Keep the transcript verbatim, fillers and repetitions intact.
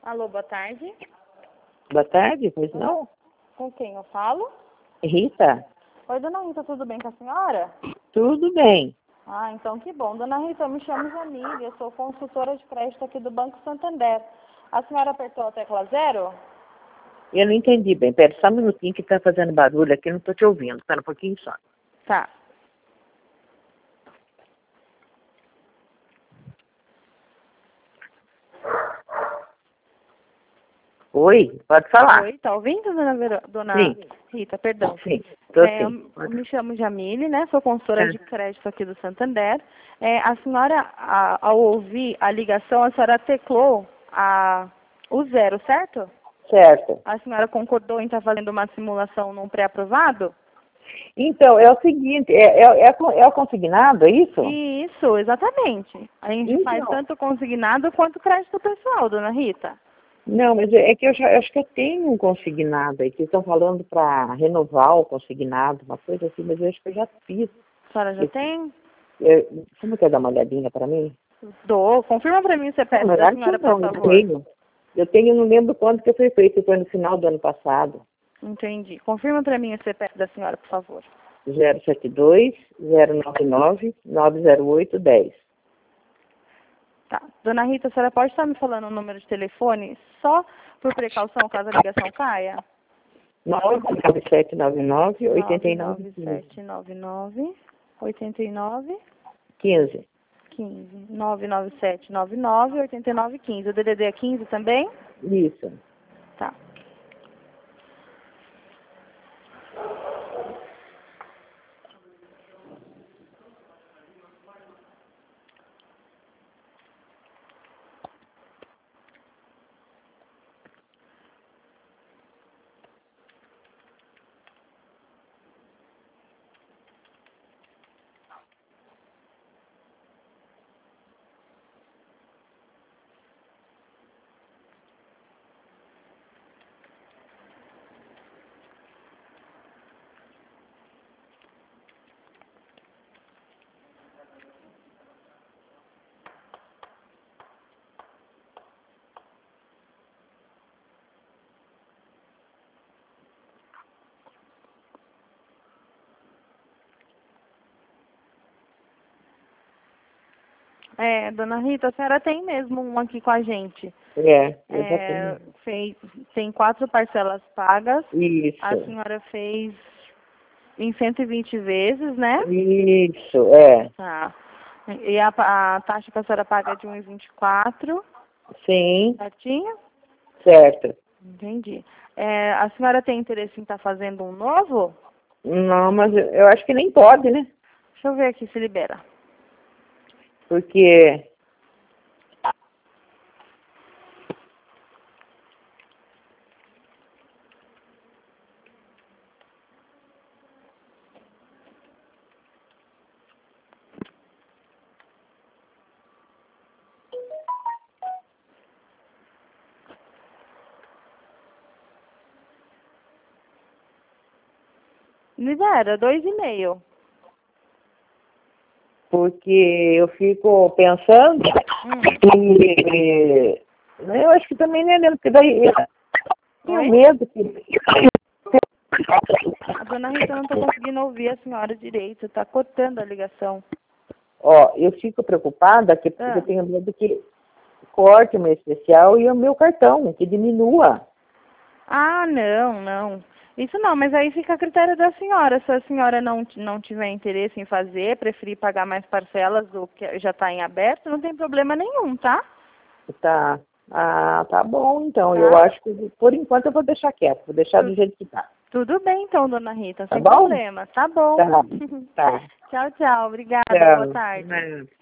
Alô, boa tarde. Boa tarde, pois não? Com quem eu falo? Rita? Oi, dona Rita, tudo bem com a senhora? Tudo bem. Ah, então que bom. Dona Rita, eu me chamo Jamília, eu sou consultora de crédito aqui do Banco Santander. A senhora apertou a tecla zero? Eu não entendi bem. Pera só um minutinho que tá fazendo barulho aqui, eu não tô te ouvindo. Espera um pouquinho só. Tá. Oi, pode falar. Oi, tá ouvindo, dona, Vero... dona Sim. Rita? Perdão. Sim, tô É, eu sim. eu me chamo Jamile, né? Sou consultora Ah. de crédito aqui do Santander. É, a senhora, a- ao ouvir a ligação, a senhora teclou a, o zero, certo? Certo. A senhora concordou em estar fazendo uma simulação num pré-aprovado? Então, é o seguinte, é, é, é, co- é o consignado, é isso? Isso, exatamente. A gente faz Então, tanto consignado quanto crédito pessoal, dona Rita. não, mas é é que eu já eu acho que eu tenho um consignado aí, que estão falando para renovar o consignado, uma coisa assim, mas eu acho que eu já fiz. A senhora já Esse- tem? eu- Você não quer dar uma olhadinha para mim? Dou. Confirma para mim o C P F Não, da acho que senhora, por não, eu favor. tenho. Eu tenho, não lembro quando que foi feito, foi no final do ano passado. Entendi. Confirma para mim o C P F da senhora, por favor. zero sete dois, zero nove nove, nove zero oito, um zero. Tá. Dona Rita, a senhora pode estar me falando o número de telefone só por precaução, caso a ligação caia? nove nove sete nove nove, oito nove nove nove sete nove nove, oito nove quinze. quinze. nove nove sete nove nove, oito nove quinze. O D D D é quinze também? Isso. Tá. É, dona Rita, a senhora tem mesmo um aqui com a gente. É, eu já É, tenho. fez, tem quatro parcelas pagas. Isso. A senhora fez em cento e vinte vezes, né? Isso, é. Tá. E a, a taxa que a senhora paga é de um e vinte e quatro, Sim, certinho? certo. Entendi. É, a senhora tem interesse em estar fazendo um novo? Não, mas eu eu acho que nem pode, né? Deixa eu ver aqui se libera. Porque Libera, dois e meio. porque eu fico pensando Hum. que eu acho que também não é mesmo, porque daí eu tenho Oi? medo que A dona Rita, eu não estou conseguindo ouvir a senhora direito. Está cortando a ligação. ó, eu fico preocupada que porque Ah. eu tenho medo que corte o meu especial e o meu cartão, que diminua. Ah, não, não. Isso não, mas aí fica a critério da senhora. Se a senhora não, não tiver interesse em fazer, preferir pagar mais parcelas do que já está em aberto, não tem problema nenhum, tá? Tá. Ah, tá bom, então. Tá. Eu acho que por enquanto eu vou deixar quieto, vou deixar do Tu- jeito que tá. Tudo bem então, dona Rita, Tá sem bom? problema. Tá bom. Tá. Tá. Tchau, tchau. Obrigada. Boa Tchau. tarde.